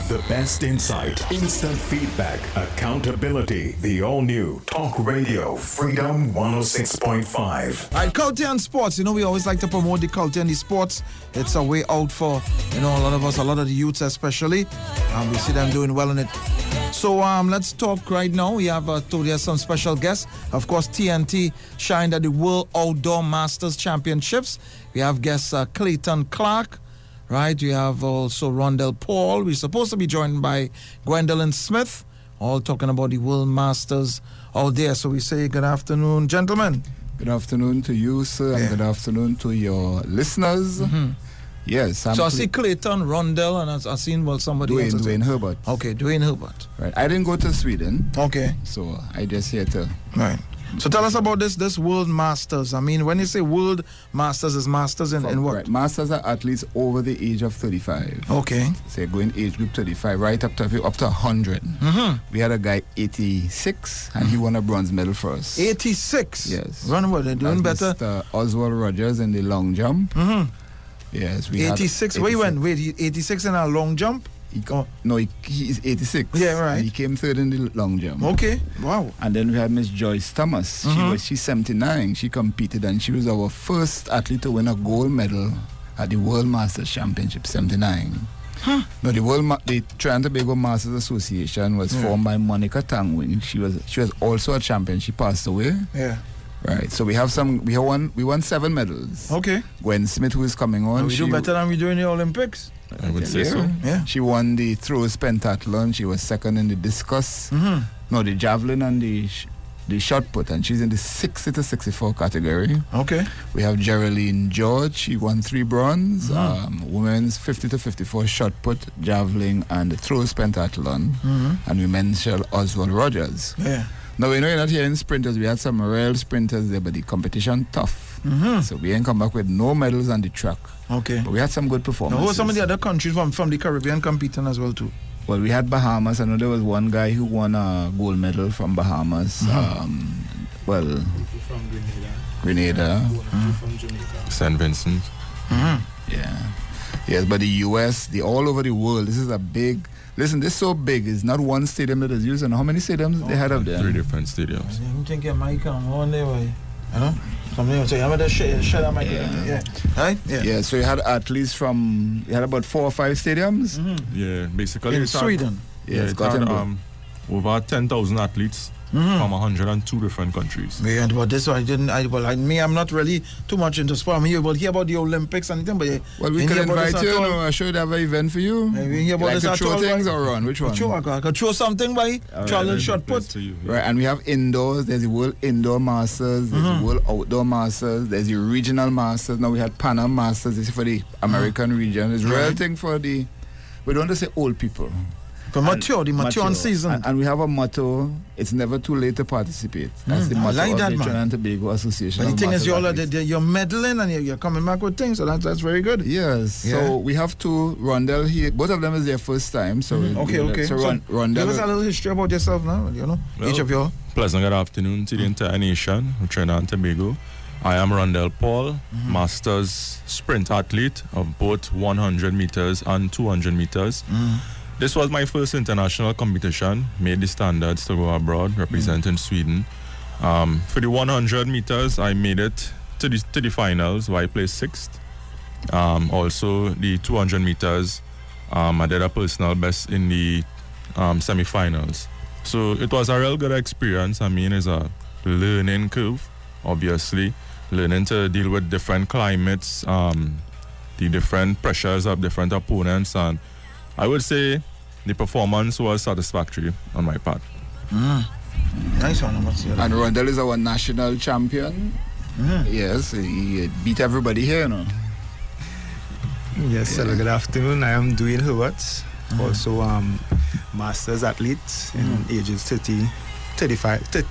The best insight, instant feedback, accountability. The all-new Talk Radio Freedom 106.5. All right, culture and sports. You know, we always like to promote the culture and the sports. It's a way out for, a lot of us, a lot of the youths especially. We see them doing well in it. So let's talk right now. We have told you some special guests. Of course, TNT shined at the World Outdoor Masters Championships. We have guests Clayton Clark. Right, we have also Rondell Paul. We're supposed to be joined by Gwendolyn Smith, all talking about the World Masters all there. So we say good afternoon, gentlemen. Good afternoon to you, sir, and good afternoon to your listeners. Mm-hmm. Yes. So I see Clayton, Rondell, and I've seen somebody else. Dwayne Herbert. Okay, Dwayne Herbert. Right. I didn't go to Sweden. Okay. So I just here to... Right. So tell us about this World Masters. I mean, when you say World Masters, is Masters in what? Right. Masters are athletes over the age of 35. Okay. So going age group 35, right up to 100. Mm-hmm. We had a guy 86, and he won a bronze medal for us. 86? Yes. Run what? They're doing better? Mr. Oswald Rogers in the long jump. Mm-hmm. Yes. 86? Where you went? Wait, 86 in a long jump? No, he is 86. Yeah, right. And he came third in the long jump. Okay, wow. And then we had Miss Joyce Thomas. Mm-hmm. She's 79. She competed, and she was our first athlete to win a gold medal at the World Masters Championship 79. Huh. No, the Trinidad and Tobago Masters Association was formed by Monica Tangwing. She was also a champion. She passed away. Yeah. Right. So we won 7 medals. Okay. Gwen Smith, who is coming on, We do better than we do in the Olympics. I would say so. Yeah. She won the throws pentathlon. She was second in the discus. Mm-hmm. No, the javelin and the shot put, and she's in the 60 to 64 category. Okay. We have Geraldine George. She won 3 bronze. Mm-hmm. Women's 50 to 54 shot put, javelin, and the throws pentathlon. Mm-hmm. And we mentioned Oswald Rogers. Yeah. Now, we know you're not hearing sprinters. We had some real sprinters there, but the competition tough. Mm-hmm. So we ain't come back with no medals on the track. Okay. But we had some good performances. Now, who are some of the other countries from the Caribbean competing as well too? Well, we had Bahamas. I know there was one guy who won a gold medal from Bahamas. Mm-hmm. From Grenada. From Jamaica. St. Vincent. Mm-hmm. Yeah. Yes, but the U.S., all over the world, this is a big... Listen, this is so big. It's not one stadium that is used. And how many stadiums they had up there? 3 different stadiums. You think your mic on one day, why? Something else. I'm going to shut up my yeah. Right? Yeah. Yeah, so you had athletes from... You had about 4 or 5 stadiums? Mm-hmm. Yeah, basically... In Sweden? Yeah, it had over 10,000 athletes from 102 different countries. Yeah, but this one I'm not really too much into sport. I'm here about the Olympics and anything, but well, we can invite you. I should have an event for you. We hear about like this to at throw all, things right? or run? Which one? I could throw something by Charlie shot put. Right, and we have indoors. There's the World Indoor Masters. There's the World Outdoor Masters. There's the Regional Masters. Now we had Panam Masters. This is for the American region. It's a real thing for the... We don't want to say old people. The mature and seasoned. And we have a motto, it's never too late to participate. That's the motto like of that, the man. Trinidad and Tobago Association. But the thing is, you're meddling and you're coming back with things, so that's very good. Yes. Yeah. So we have 2, Rondell here. Both of them is their first time. So Okay. So Rondell... Give us a little history about yourself now, Well, each of you. Pleasant good afternoon to the entire nation of Trinidad and Tobago. I am Rondell Paul, Masters sprint athlete of both 100 meters and 200 meters. This was my first international competition, made the standards to go abroad, representing Sweden. For the 100 meters, I made it to the finals, where I placed 6th. Also, the 200 meters, I did a personal best in the semi-finals. So it was a real good experience. I mean, it's a learning curve, obviously. Learning to deal with different climates, the different pressures of different opponents, and I would say the performance was satisfactory on my part. Nice one. And Rondell is our national champion. Yes, he beat everybody here, Yes, hello, good afternoon. I am Dwayne Herbert, also Masters athlete in ages 35 to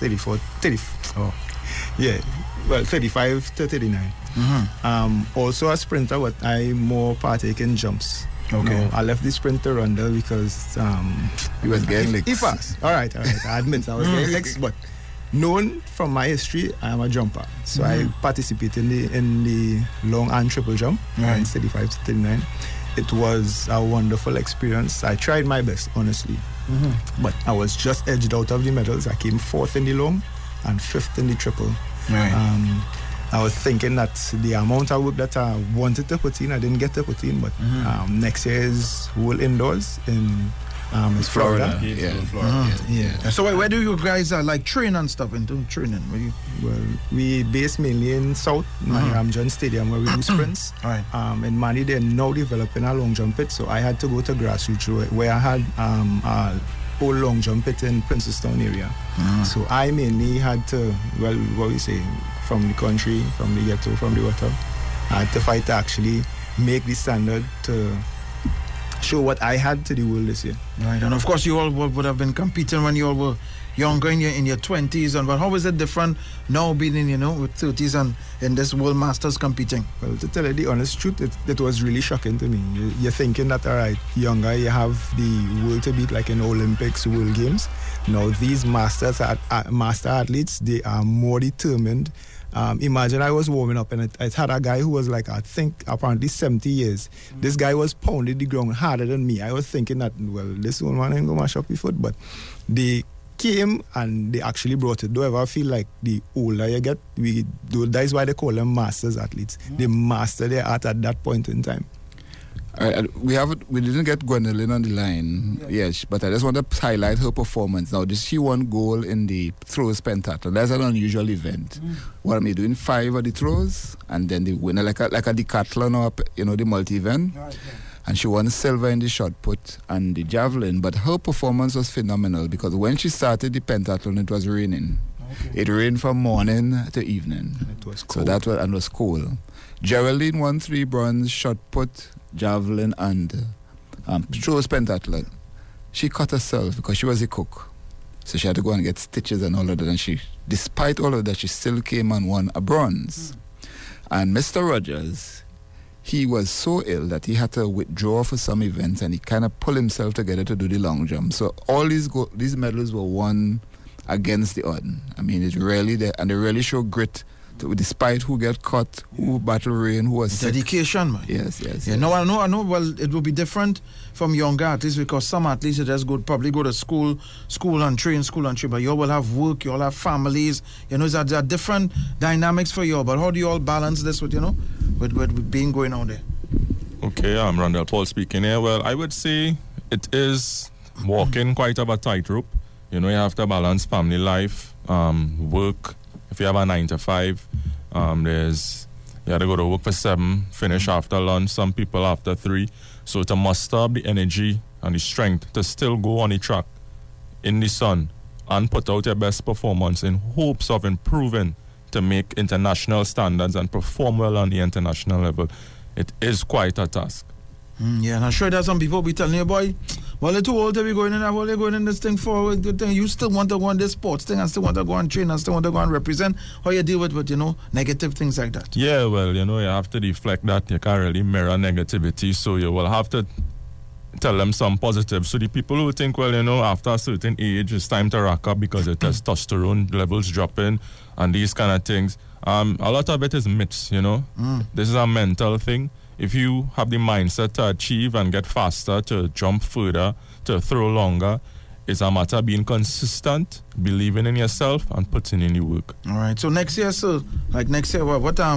39. Also a sprinter, but I more partake in jumps. Okay. No, I left the sprint to Rondell because he was getting licks. He passed. All right. I admit I was getting licks, but known from my history, I am a jumper. So I participate in the long and triple jump, 35 to 39. it was a wonderful experience. I tried my best, honestly. But I was just edged out of the medals. I came 4th in the long and 5th in the triple. Right. I was thinking that the amount of work that I wanted to put in, I didn't get to put in. But next year is World Indoors in Florida. Yeah. So where do you guys like train and stuff and do training? Well, we base mainly in South, Manny Ramjan Stadium, where we do sprints. Right. In Manny, they're now developing a long jump pit, so I had to go to grassroots where I had a old long jump pit in Princestown area. So I mainly had to, well, what we say, from the country, from the ghetto, from the water, I had to fight to actually make the standard to show what I had to the world this year. Right, and of course you all would have been competing when you all were younger, in your 20s, but how is it different now being in, with 30s and in this World Masters competing? Well, to tell you the honest truth, it was really shocking to me. You're thinking that, all right, younger, you have the world to beat, like in Olympics, World Games. Now these master athletes, they are more determined. Imagine I was warming up and I had a guy who was like, I think apparently 70 years. This guy was pounding the ground harder than me. I was thinking that, well, this one man ain't gonna mash up his foot, but they came and they actually brought it. Do you ever feel like the older you get, that's why they call them masters athletes. They master their art at that point in time. We didn't get Gwendolyn on the line, yes, but I just want to highlight her performance. Now, she won gold in the throws pentathlon. That's an unusual event. What am I doing? 5 of the throws, and then the winner, like a decathlon or the multi-event. Right, yeah. And she won silver in the shot put and the javelin. But her performance was phenomenal because when she started the pentathlon, it was raining. Okay. It rained from morning to evening. It was cold. So that was cool. Geraldine won 3 bronze, shot put, javelin, and throws pentathlon. She cut herself because she was a cook. So she had to go and get stitches and all of that. And despite all of that, she still came and won a bronze. And Mr. Rogers, he was so ill that he had to withdraw for some events, and he kind of pulled himself together to do the long jump. So all these medals were won against the odds. I mean, it's really there, and they really show grit. Despite who get caught, who battle rain, who was dedication, man. Yes. Yeah, no, I know. Well, it will be different from younger athletes because some athletes just probably go to school and train, but you all will have work, you all have families. There are different dynamics for you all. But how do you all balance this with being going out there? Okay, I'm Randall Paul speaking here. Well, I would say it is walking quite a tightrope. You have to balance family life, work. If you have a 9 to 5, you have to go to work for 7, finish after lunch, some people after 3. So to muster up the energy and the strength to still go on the track in the sun and put out your best performance in hopes of improving to make international standards and perform well on the international level, it is quite a task. And I'm sure there's some people be telling you, boy, well, you're too old to be going in there, well, you're going in this thing for, you still want to go on this sports thing, and still want to go and train, and still want to go and represent. How you deal with negative things like that? Yeah, well, you have to deflect that. You can't really mirror negativity, so you will have to tell them some positive. So the people who think, well, after a certain age, it's time to rack up because the testosterone levels dropping and these kind of things, a lot of it is myths, This is a mental thing. If you have the mindset to achieve and get faster, to jump further, to throw longer, it's a matter of being consistent, believing in yourself, and putting in the work. All right. So next year, next year, what are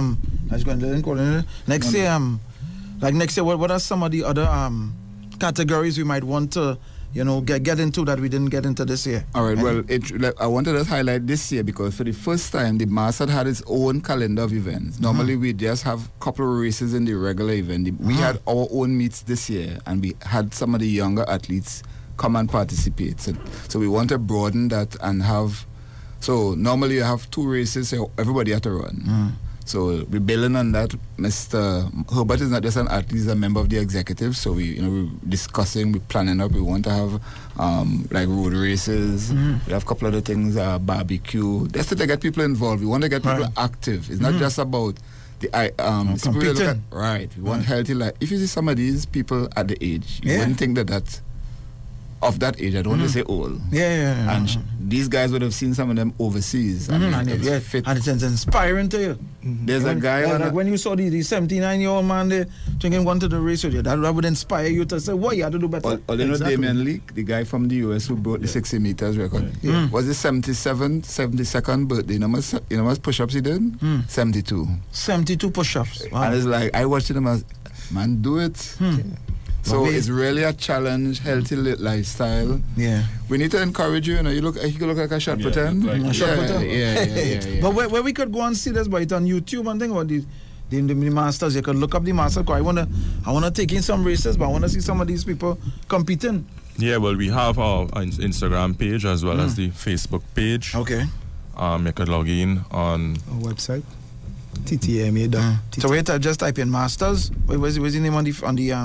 some of the other categories we might want to get into that we didn't get into this year? All right, well, I wanted to highlight this year because for the first time, the Masters had its own calendar of events. Normally, we just have a couple of races in the regular event. We had our own meets this year, and we had some of the younger athletes come and participate. So we want to broaden that and have... So normally you have 2 races, so everybody has to run. So we're building on that. Mr. Herbert is not just an athlete, he's a member of the executive. So we're discussing, we're planning up. We want to have like road races. We have a couple other things, barbecue. That's to get people involved. We want to get people active. It's not just about the competing. Right. We want healthy life. If you see some of these people at the age, you wouldn't think that's of that age. I don't want to say old. Yeah. And these guys would have seen some of them overseas. I mean, And it's inspiring to you. There's a guy like when you saw the 79-year-old man there drinking one to the race with you, that would inspire you to say, what you have to do better. Or you know Damian Leake, the guy from the US who broke the 60 meters record. Was his 72nd birthday? You know how much push-ups he did? 72. 72 push-ups. Wow. And it's like, I watched him as, man, do it. So it's really a challenge, healthy lifestyle. Yeah. We need to encourage you. You know, you look like a shot putter. Yeah. But where we could go and see this, but it's on YouTube and thing, or the masters, you could look up the masters. I wanna take in some races, but I wanna see some of these people competing. Yeah, well, we have our Instagram page as well as the Facebook page. Okay. You could log in on our website. TTAMA. So wait, just type in masters. Where's the name on the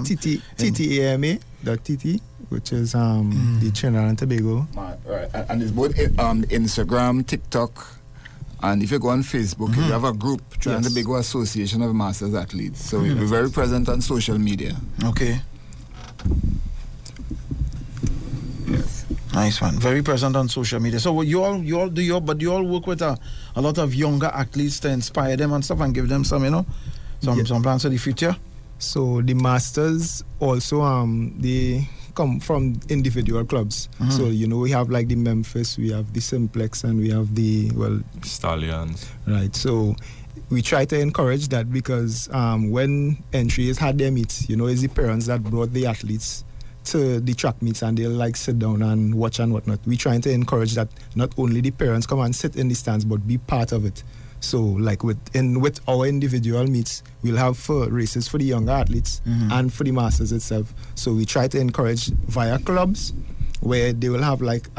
TTAMA.TT, which is the Trinidad and Tobago. Right, and it's both Instagram, TikTok, and if you go on Facebook, you have a group, Trinidad and Tobago Association of Masters Athletes. So we're very present on social media. Okay. Yes. Nice one. Very present on social media. So you all work with a lot of younger athletes to inspire them and stuff and give them some some plans for the future. So the masters also they come from individual clubs. So we have like the Memphis, we have the Simplex, and we have the Stallions. Right. So we try to encourage that because when entries had their meets, it's the parents that brought the athletes to the track meets and they'll like sit down and watch and whatnot. We're trying to encourage that not only the parents come and sit in the stands but be part of it. So like with our individual meets, we'll have races for the younger athletes and for the masters itself. So we try to encourage via clubs where they will have like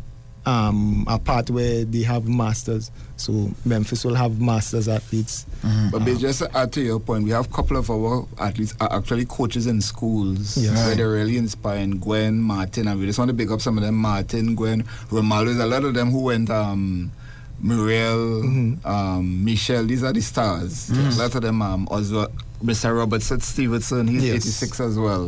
a part where they have masters. So Memphis will have masters athletes. But just to add to your point, we have a couple of our athletes are actually coaches in schools where they're really inspiring. Gwen, Martin, and we just want to big up some of them. Martin, Gwen, Romaldo, there's a lot of them who went Muriel, Michelle, these are the stars. A lot of them also Mr. Robert Stevenson, he's 86 as well.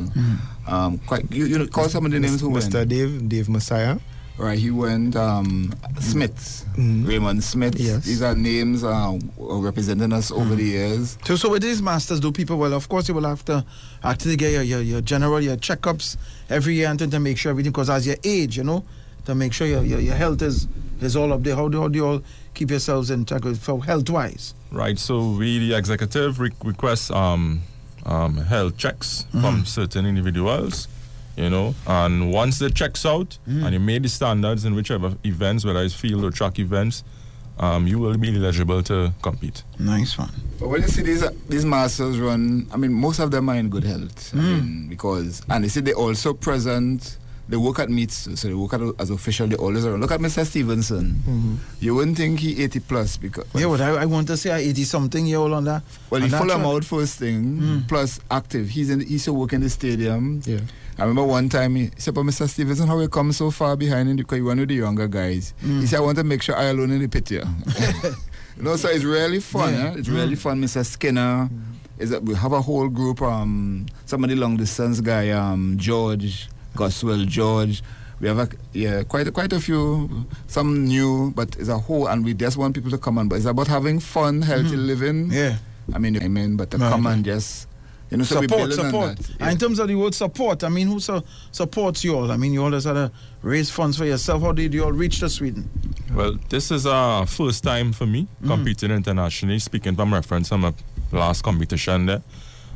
You call some of the names who went. Mr. Dave Messiah. Right, he went Smith, Raymond Smith. Yes. These are names representing us over the years. So with these masters, do people, well, of course, you will have to actually get your general, your checkups every year and to make sure everything, because as you age, to make sure your health is all up there. How do you all keep yourselves in check for health-wise? Right, so we, the executive, request health checks from certain individuals. And once the checks out and you made the standards in whichever events, whether it's field or track events, you will be eligible to compete. Nice one. But when you see these masters run, I mean, most of them are in good health. I mean, because, and you see they also present, they work at meets, so they work as official, they always are. Look at Mr. Stevenson. You wouldn't think he 80 plus because... Yeah, but I want to say 80 something year old on that. Well, he full amount first thing, plus active. He still work in the stadium. Yeah. I remember one time he said, but Mr. Stevenson, how you come so far behind because you run with the younger guys? He said, I want to make sure I alone in the pit here. So it's really fun. Yeah. It's really fun. Mr. Skinner, we have a whole group, some of the long distance guy, George, Goswell George. We have quite a few, some new, but it's a whole, and we just want people to come on. But it's about having fun, healthy living. Yeah. But to come and just... so support. And in terms of the word support, I mean, who supports you all? I mean, you all just had to raise funds for yourself. How did you all reach to Sweden? Well, this is our first time for me competing internationally, speaking from reference on my last competition there.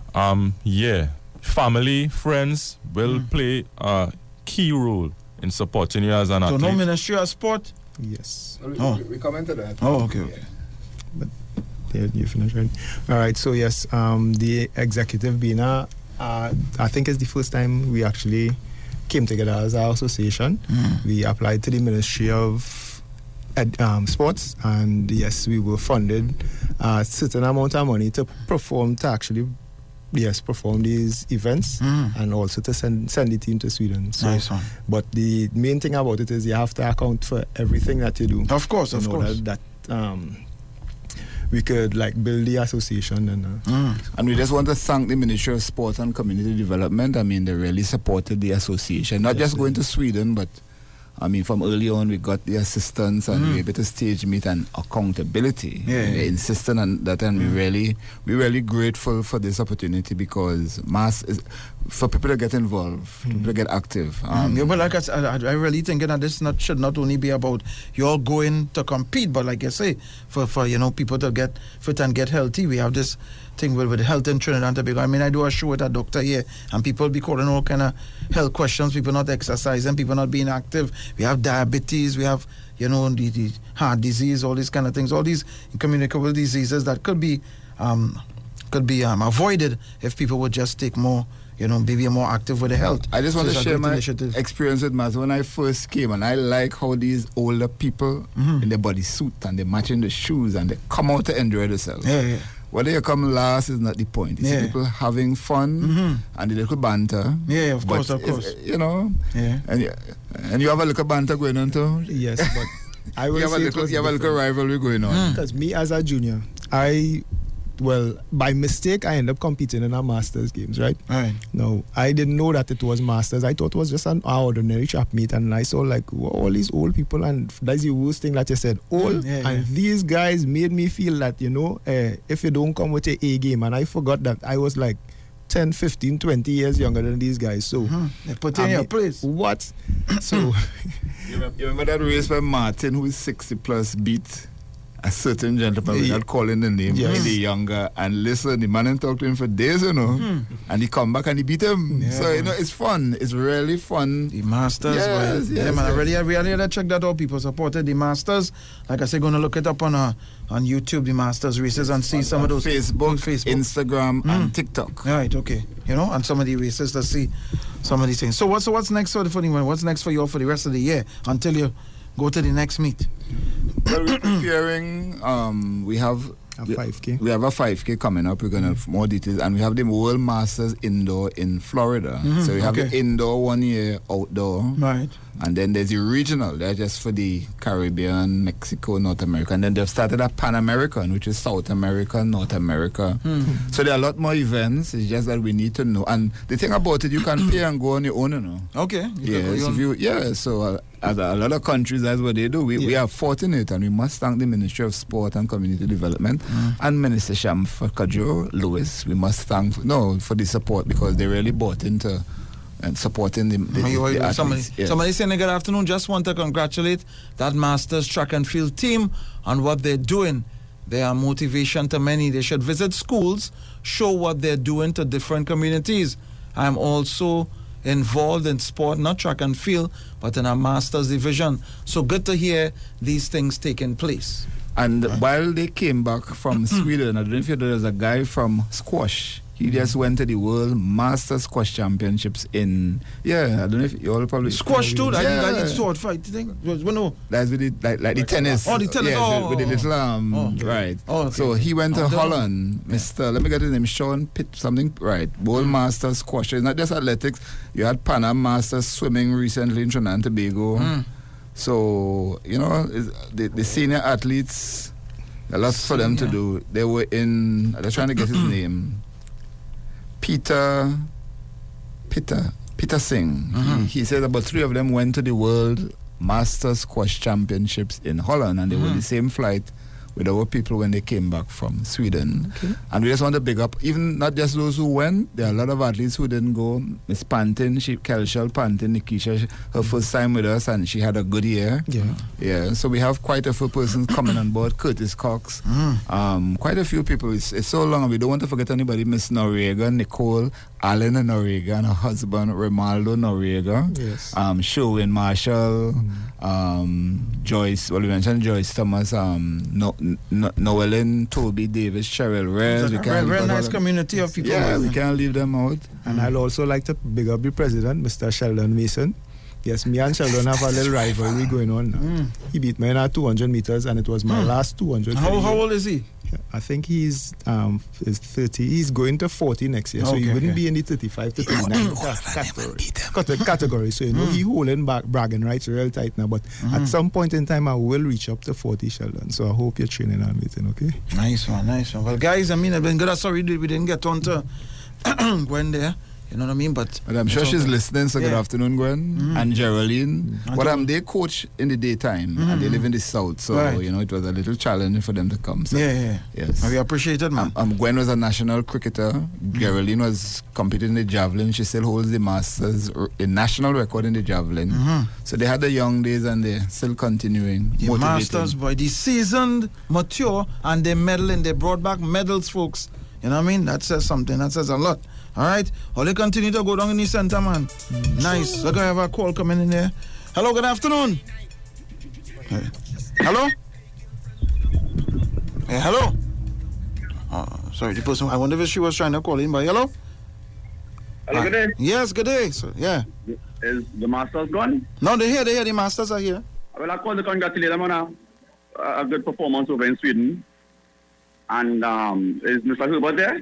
Family, friends will play a key role in supporting you as an athlete. So no Ministry of Sport? Yes. We commented that. Oh, okay. But you finished, right? All right, so yes, the executive Bina, I think it's the first time we actually came together as our association. We applied to the Ministry of Sports, and yes, we were funded a certain amount of money to perform these events and also to send the team to Sweden. So, nice one. But the main thing about it is you have to account for everything that you do. Of course. That we could like build the association And we just want to thank the Ministry of Sport and Community Development. I mean, they really supported the association, not just going to Sweden, but I mean, from early on, we got the assistance and we were able to stage meet and accountability. And they insisted on that, and we're really grateful for this opportunity because for people to get involved, people to get active. But like I said, I really think that this should not only be about you all going to compete, but like I say, for people to get fit and get healthy. We have this thing with health in Trinidad and Tobago. I mean, I do a show with a doctor here, and people be calling all kind of health questions. People not exercising, people not being active. We have diabetes, we have the heart disease, all these kind of things, all these incommunicable diseases that could be avoided if people would just take more. Be more active with the health. I just want to share my experience with Maz. When I first came, and I like how these older people in their bodysuit and they're matching the shoes and they come out to enjoy themselves. Whether you come last is not the point. It's people having fun and the little banter. Yeah, of course. And you have a little banter going on too. Yes, but I will you have a little rivalry going on. Because me as a junior, by mistake, I ended up competing in our Masters games, right? No, I didn't know that it was Masters. I thought it was just an ordinary trap meet, and I saw all these old people, and that's the worst thing that you said, old. And these guys made me feel that, if you don't come with your A game, and I forgot that I was like 10, 15, 20 years younger than these guys. So they put in your place. What? So you remember that race where Martin, who is 60 plus, beat a certain gentleman without calling the name, really younger, and listen, the man and talked to him for days, and he come back and he beat him. So it's fun. It's really fun. The Masters, man. I really had to check that out. People supported the Masters. Like I said, going to look it up on YouTube, the Masters races, and see some of those Facebook, Instagram, and TikTok. Right, okay. And some of the races to see some of these things. So what's next for what's next for you all for the rest of the year until you go to the next meet? Well, we're preparing. We have a 5K. We have a 5K coming up. We're going to have more details. And we have the World Masters Indoor in Florida. So we have the indoor 1 year, outdoor. Right. And then there's the regional. They're just for the Caribbean, Mexico, North America. And then they've started a Pan American, which is South America, North America. So there are a lot more events. It's just that we need to know. And the thing about it, you can pay and go on your own, Okay. So as a lot of countries, that's what they do. We are fortunate, and we must thank the Ministry of Sport and Community Development and Minister Shamfa Lewis. We must thank for the support, because they really bought into and supporting the athletes. Somebody saying good afternoon. Just want to congratulate that Masters track and field team on what they're doing. They are motivation to many. They should visit schools, show what they're doing to different communities. I'm also involved in sport, not track and field, but in a Masters division. So good to hear these things taking place. And while they came back from Sweden, I don't know if you know, there's a guy from squash. He just went to the World Master Squash Championships in, I don't know if you all probably... Squash too? I did sword fight, you think? No. That's with like the tennis. Oh, the tennis. With the little, right. Oh, okay. So he went to Holland, let me get his name, Sean Pitt, something, right. World Master Squash. It's not just athletics. You had Pan Am Master swimming recently in Trinidad and Tobago. So, the senior athletes, a lot for them to do. They were in, I was trying to get his name. Peter Singh. He said about 3 of them went to the World Master Squash Championships in Holland, and they were the same flight with our people when they came back from Sweden. And we just want to big up, even not just those who went, there are a lot of athletes who didn't go. Miss Pantin, Kelshal Pantin, Nikisha, her first time with us, and she had a good year. So we have quite a few persons coming on board. Curtis Cox, quite a few people. It's so long, and we don't want to forget anybody. Miss Noriega, Nicole, Alan Noriega, and her husband, Rimaldo Noriega. Sherwin Marshall, Joyce, we mentioned Joyce Thomas, Noelin, Toby, Davis, Cheryl, Rez. Real nice community of people. We can't leave them out. And I'd also like to big up the president, Mr. Sheldon Mason. Yes, me and Sheldon have a little rivalry going on now. He beat me in at 200 meters, and it was my last 200. How old is he? I think he's 30. He's going to 40 next year, so he wouldn't be in the 35 to 39 category. So he holding back bragging rights real tight now. But at some point in time, I will reach up to 40, Sheldon. So I hope you're training and waiting. Okay. Nice one. Well, guys, I mean, I've been good. Sorry we didn't get on to Gwen there. You know what I mean? But I'm sure she's listening, so good afternoon, Gwen. And Geraldine. They coach in the daytime, and they live in the south, so, it was a little challenge for them to come. So, Yes. We appreciate it, man. Gwen was a national cricketer. Geraldine was competing in the javelin. She still holds the Masters, the national record in the javelin. So they had the young days, and they're still continuing. The Masters, boy. The seasoned, mature, and they medal, and they brought back medals, folks. You know what I mean? That says something. That says a lot. All right, Holly continue to go down in the center, man. Nice. We're going to have a call coming in there. Hello, good afternoon. Hello? Hey, hello? Sorry, the person, I wonder if she was trying to call in, but hello? Hello, good day. Yes, good day. So, yeah. Is the Masters gone? No, they're here. The Masters are here. Well, I call to congratulate them on a good performance over in Sweden. And is Mr. Hubert there?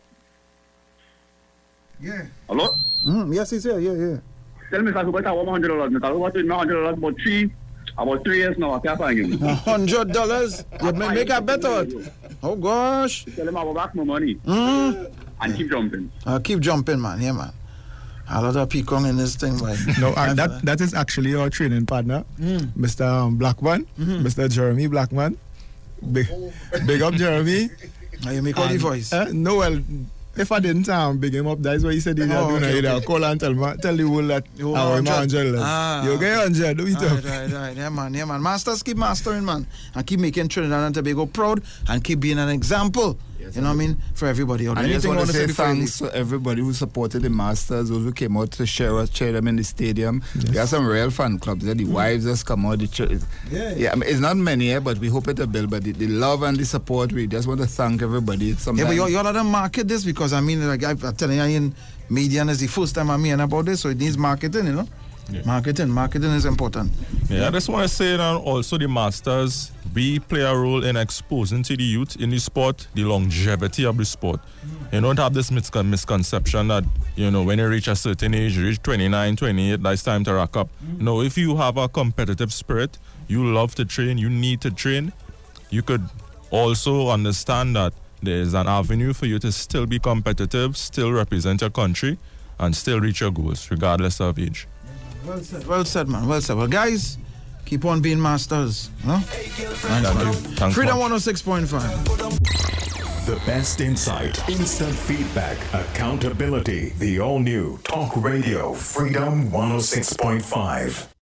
Yeah. Hello? Yes, he's here. Yeah. Tell Mr. Hubert I want $100. Mr. Hubert with me $100 about 3 years now. I can't find him. $100? You make a bet out. Oh, gosh. Tell him I will back my money. And keep jumping. Keep jumping, man. Yeah, man. A lot of people in this thing, man. No, that is actually our training partner, Mr. Blackman, Mr. Jeremy Blackman. Big up, Jeremy. You make all the voice. No, well, if I didn't big him up, that's what he said he's doing. Okay. Call and tell the world that our $100. You get 100, do it up. Right. Yeah, man. Masters keep mastering, man. And keep making Trinidad and Tobago proud and keep being an example. You know what I mean? For everybody. I just want to say thanks to everybody who supported the Masters, those who came out to cheer them in the stadium. Yes. There are some real fan clubs there. The wives just come out. I mean, it's not many, but we hope it'll build. But the love and the support, we just want to thank everybody. But you all have to market this because, I mean, like I'm telling you, in media, and it's the first time I'm hearing about this, so it needs marketing, you know? Yeah. Marketing is important. I just want to say that also the Masters, we play a role in exposing to the youth in the sport the longevity of the sport. You don't have this misconception that, when you reach a certain age, you reach 29, 28, that's time to rack up. No, if you have a competitive spirit, you love to train, you need to train, you could also understand that there's an avenue for you to still be competitive, still represent your country, and still reach your goals, regardless of age. Well said, man. Well, guys, keep on being masters. Huh? Nice, Freedom 106.5. The best insight, instant feedback, accountability. The all-new Talk Radio Freedom 106.5.